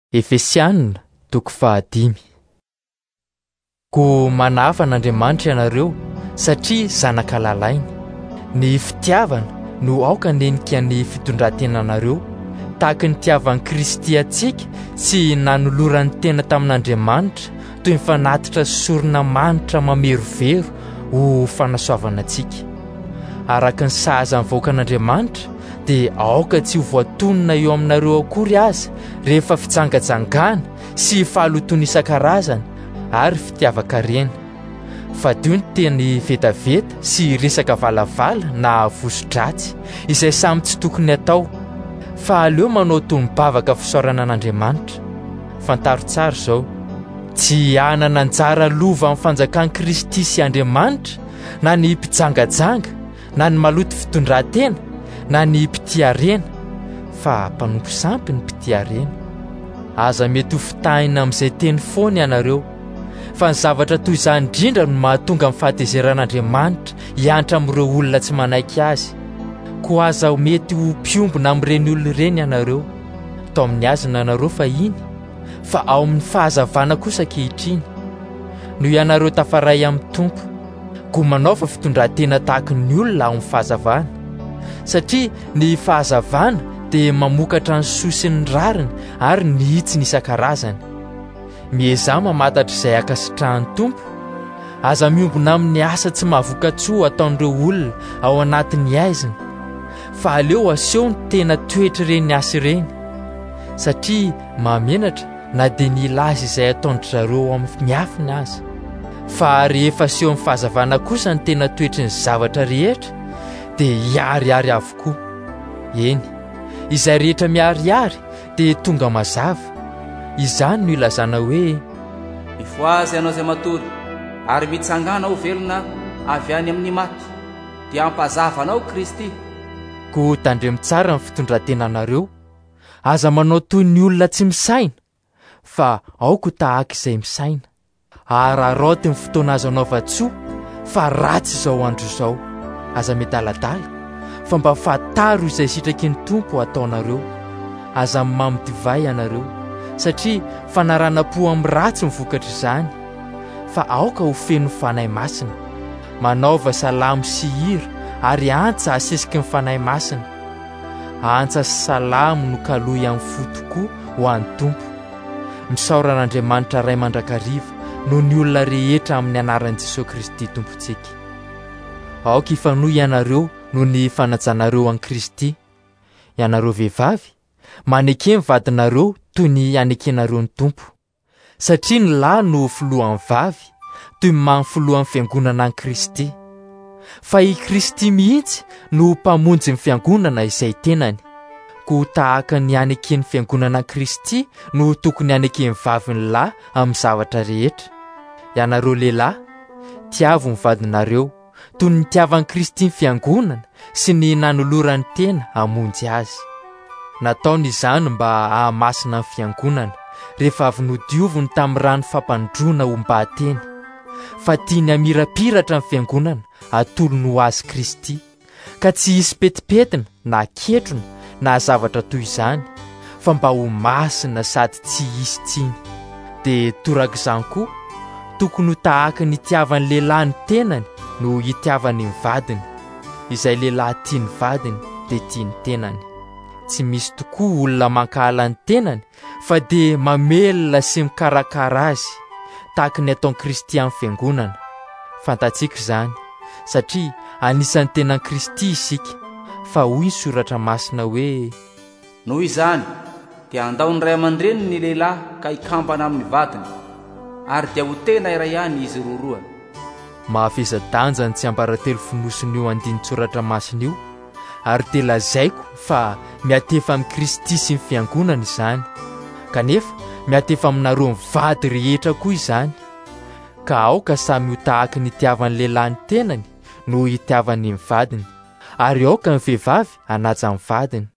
Efesianina toko 5. Ko manafa n'Andriamanitra ianareo satria zanaka lalainy. Ny fitiavana no aoka nenika ny fitondrantenanareo tahaka ny tiavan'i Kristy antsika sy nanolorany tena tamin'Andriamanitra toy ny fanatitra sorona manitra mamerovero ho fanasoavana antsika. Araka ny sahaza mivoaka an'Andriamanitra dia aoka tsy ho voatonona eo aminareo akory aza rehefa fitsangajangana sy fahalotona isan-karazany ary fitiavan-karena. Fa dio ny teny vetaveta sy resaka valavala na voso-dratsy izay samy tsy tokony atao, fa aleo manao toy ny bavaka fisaorana an'Andriamanitra. Fantaro tsara izao, tsy hanana anjara lova amin'ny fanjakan'i Kristy sy Andriamanitra na ny mpijangajanga na ny maloto fitondran-tena na ny mpitiarena, fa mpanompo sampy ny mpitiarena. Aza mety ho fitahina amin'izay teny foana ianareo, fa ny zavatra toy izany indrindra no mahatonga amin'ny fahatezeran'Andriamanitra hiantra amin'ireo olona tsy manaiky azy. Ko aza mety ho mpiombona amin'ireny olona ireny ianareo. Tao amin'ny azina ianareo fa iny, fa ao amin'ny fahazavana kosa ankehitriny. Noho ianareo tafaray amin'ny Tompo, ko manaova fitondran-tena tahaka ny olona ao amin'ny fahazavana, satria ny fahazavana dia mamokatra ny soa sy ny rariny ary ny hitsiny isan-karazany. Miezah mamantatra izay akasitrahan'ny Tompo. Aza miombona amin'ny asa tsy mahavoka-tsoa ataon'ireo olona ao anatin'ny aizina, fa aleo aseho ny tena toetra ireny asa ireny, satria mahamenatra na dia ny laza izay ataon'dry zareo amin'ny miafiny aza. Fa rehefa aseho amin'ny fahazavana kosa ny tena toetry ny zavatra rehetra, dia hiariary avokoa. Eny, izay rehetra miariary dia tonga mazava. Izany no ilazana hoe mifoazy ianao izay matory ary mitsangana ho velona avy any amin'ny maty, dia ampazavanao Kristy. Ko tandremo tsara ny fitondran-tenanareo. Aza manao toy ny olona tsy misaina, fa aoko tahaka izay misaina. Araraoty ny fotoana azo anaova-tsoa, fa ratsy izao andro izao. Aza medaladala, fa mba fataro izay sitraky ny Tompo ataonareo. Aza mamy divay ianareo, satria fanarana-po amin'ny ratsy mivokatra izany. Fa aoka ho feno fanahy masina, manaova salamo sy hira ary antsa asesiky ny fanahy masina. Antsa sy salamo no kalohy amin'ny fo tokoa ho an'ny Tompo. Misaoran'Andriamanitra ray mandrakariva noho ny olona rehetra amin'ny anaran'i Jesosy Kristy Tompontsika. Aoka hifanohy ianareo noho ny fanajanareo an'i Kristy. Ianareo vehivavy, maneke ny vadinareo toy ny anekenareo ny Tompo, satria ny lahy no filohan'ny vavy toy ny mamy filohan'ny fiangonana an'i Kristy. Fa i Kristy mihitsy no mpamonjy ny fiangonana izay tenany. Ko tahaka ny aneken'ny fiangonana an'i Kristy no tokony aneken'ny vavy ny lahy amin'ny zavatra rehetra. Ianareo lehilahy, tiavo ny vadinareo toy ny tiavan'i Kristy ny fiangonana sy ny nanolorany tena hamonjy azy. Nataony izany mba hahamasina ny fiangonana rehefa avy nodioviny tamin'ny rano fampandroana ho mbahateny. Fa tiany hamirapiratra ny fiangonana atolony ho azy Kristy, ka tsy hisy petipetina na ketrona na zavatra toy izany, fa mba ho masina sady tsy hisy tsiny. Dia torak'izany koa, tokony ho tahaka ny tiavan'ny lehilahy ny tenany no hitiavany ny vadiny. Izay lehilahy tia ny vadiny dia tia ny tenany. Tsy misy tokoa olona mankahala ny tenany, fa dia mamelona sy mikarakara azy tahaka ny ataon'i Kristy amin'ny fiangonana. Fantatsika izany, satria anisan'ny tenan'i Kristy isika. Fa hoy ny soratra masina hoe noho izany dia andao ny ray aman-dreny ny lehilahy ka hikampana amin'ny vadiny, ary dia ho tena iray ihany izy roa. Mahafeza-danja ny tsy hamparatelo fonosiny io andiny soratra masina io, ary dia lazaiko fa miatefa amin'ny Kristy sy ny fiangonana izany. Kanefa miatefa aminareo ny vady rehetra koa izany. Ka aoka samy ho tahaka ny tiavan'ny lehilahy ny tenany no hitiavany ny vadiny, ary aoka ny vehivavy hanaja ny vadiny.